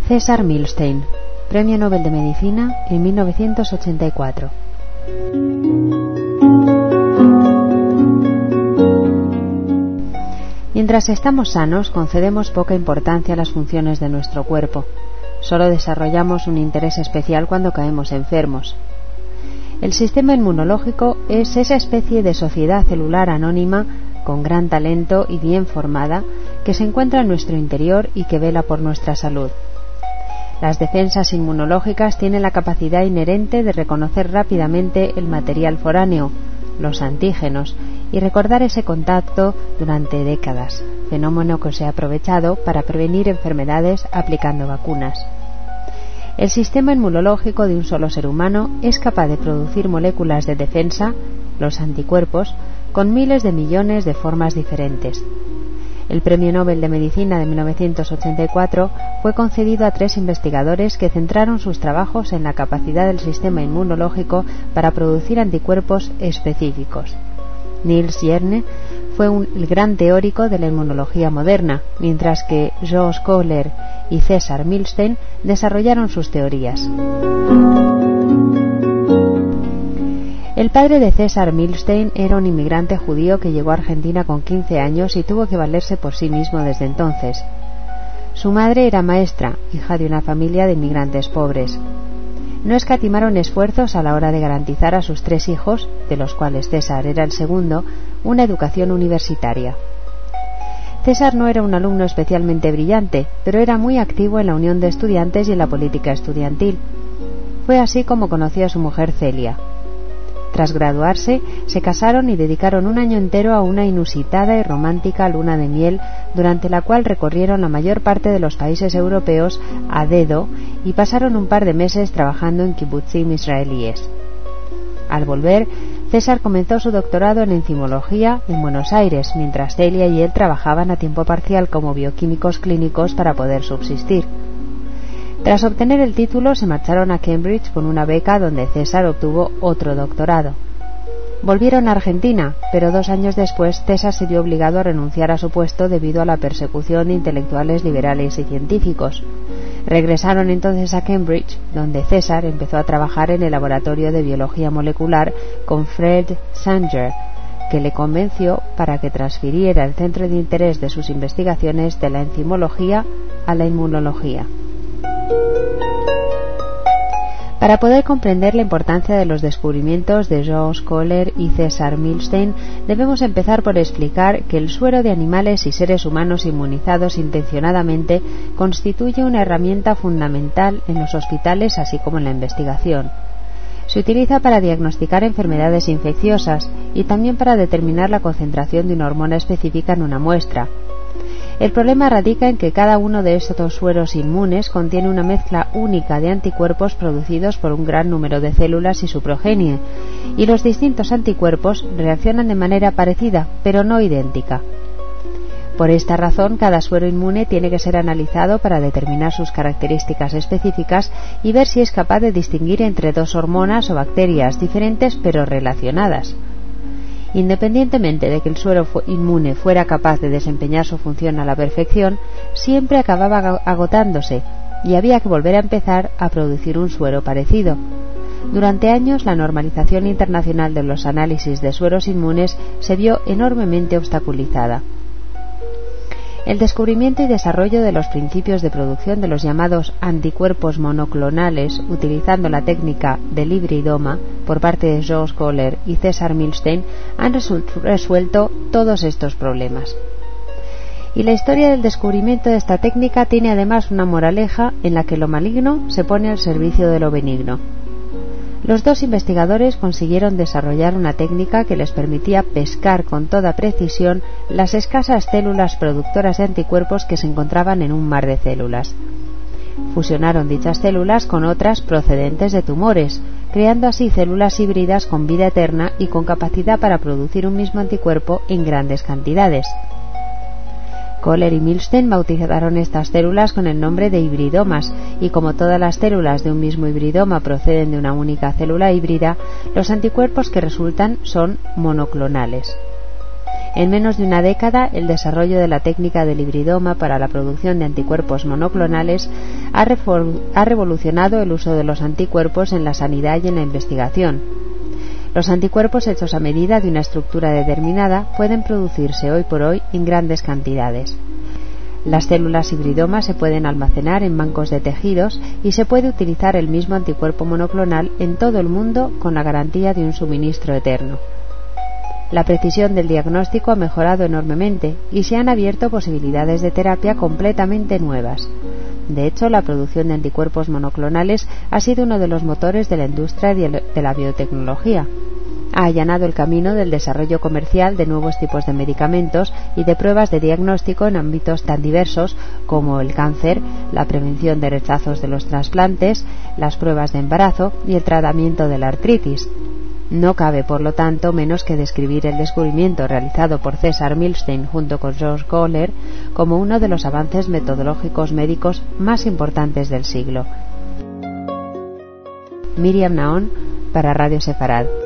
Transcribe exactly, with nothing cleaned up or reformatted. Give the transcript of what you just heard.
César Milstein, Premio Nobel de Medicina en mil novecientos ochenta y cuatro. Mientras estamos sanos, concedemos poca importancia a las funciones de nuestro cuerpo. Solo desarrollamos un interés especial cuando caemos enfermos. El sistema inmunológico es esa especie de sociedad celular anónima con gran talento y bien formada que se encuentra en nuestro interior y que vela por nuestra salud. Las defensas inmunológicas tienen la capacidad inherente de reconocer rápidamente el material foráneo, los antígenos, y recordar ese contacto durante décadas, fenómeno que se ha aprovechado para prevenir enfermedades aplicando vacunas. El sistema inmunológico de un solo ser humano es capaz de producir moléculas de defensa, los anticuerpos, con miles de millones de formas diferentes. El Premio Nobel de Medicina de mil novecientos ochenta y cuatro fue concedido a tres investigadores que centraron sus trabajos en la capacidad del sistema inmunológico para producir anticuerpos específicos. Niels Jerne fue un, el gran teórico de la inmunología moderna, mientras que Georges Kohler y César Milstein desarrollaron sus teorías. El padre de César Milstein era un inmigrante judío que llegó a Argentina con quince años y tuvo que valerse por sí mismo desde entonces. Su madre era maestra, hija de una familia de inmigrantes pobres. No escatimaron esfuerzos a la hora de garantizar a sus tres hijos, de los cuales César era el segundo, una educación universitaria. César no era un alumno especialmente brillante, pero era muy activo en la unión de estudiantes y en la política estudiantil. Fue así como conoció a su mujer Celia. Tras graduarse, se casaron y dedicaron un año entero a una inusitada y romántica luna de miel, durante la cual recorrieron la mayor parte de los países europeos a dedo y pasaron un par de meses trabajando en kibutzim israelíes. Al volver, César comenzó su doctorado en enzimología en Buenos Aires, mientras Celia y él trabajaban a tiempo parcial como bioquímicos clínicos para poder subsistir. Tras obtener el título, se marcharon a Cambridge con una beca donde César obtuvo otro doctorado. Volvieron a Argentina, pero dos años después César se vio obligado a renunciar a su puesto debido a la persecución de intelectuales liberales y científicos. Regresaron entonces a Cambridge, donde César empezó a trabajar en el laboratorio de biología molecular con Fred Sanger, que le convenció para que transfiriera el centro de interés de sus investigaciones de la enzimología a la inmunología. Para poder comprender la importancia de los descubrimientos de Georges Kohler y César Milstein, debemos empezar por explicar que el suero de animales y seres humanos inmunizados intencionadamente constituye una herramienta fundamental en los hospitales así como en la investigación. Se utiliza para diagnosticar enfermedades infecciosas y también para determinar la concentración de una hormona específica en una muestra. El problema radica en que cada uno de estos sueros inmunes contiene una mezcla única de anticuerpos producidos por un gran número de células y su progenie, y los distintos anticuerpos reaccionan de manera parecida, pero no idéntica. Por esta razón, cada suero inmune tiene que ser analizado para determinar sus características específicas y ver si es capaz de distinguir entre dos hormonas o bacterias diferentes pero relacionadas. Independientemente de que el suero inmune fuera capaz de desempeñar su función a la perfección, siempre acababa agotándose y había que volver a empezar a producir un suero parecido. Durante años, la normalización internacional de los análisis de sueros inmunes se vio enormemente obstaculizada. El descubrimiento y desarrollo de los principios de producción de los llamados anticuerpos monoclonales, utilizando la técnica del hibridoma por parte de Georges Kohler y César Milstein, han resuelto todos estos problemas. Y la historia del descubrimiento de esta técnica tiene además una moraleja en la que lo maligno se pone al servicio de lo benigno. Los dos investigadores consiguieron desarrollar una técnica que les permitía pescar con toda precisión las escasas células productoras de anticuerpos que se encontraban en un mar de células. Fusionaron dichas células con otras procedentes de tumores, creando así células híbridas con vida eterna y con capacidad para producir un mismo anticuerpo en grandes cantidades. Kohler y Milstein bautizaron estas células con el nombre de hibridomas, y como todas las células de un mismo hibridoma proceden de una única célula híbrida, los anticuerpos que resultan son monoclonales. En menos de una década, el desarrollo de la técnica del hibridoma para la producción de anticuerpos monoclonales ha, ha revolucionado el uso de los anticuerpos en la sanidad y en la investigación. Los anticuerpos hechos a medida de una estructura determinada pueden producirse hoy por hoy en grandes cantidades. Las células hibridomas se pueden almacenar en bancos de tejidos y se puede utilizar el mismo anticuerpo monoclonal en todo el mundo con la garantía de un suministro eterno. La precisión del diagnóstico ha mejorado enormemente y se han abierto posibilidades de terapia completamente nuevas. De hecho, la producción de anticuerpos monoclonales ha sido uno de los motores de la industria de la biotecnología. Ha allanado el camino del desarrollo comercial de nuevos tipos de medicamentos y de pruebas de diagnóstico en ámbitos tan diversos como el cáncer, la prevención de rechazos de los trasplantes, las pruebas de embarazo y el tratamiento de la artritis. No cabe, por lo tanto, menos que describir el descubrimiento realizado por César Milstein junto con George Kohler como uno de los avances metodológicos médicos más importantes del siglo. Miriam Naón, para Radio Sefarad.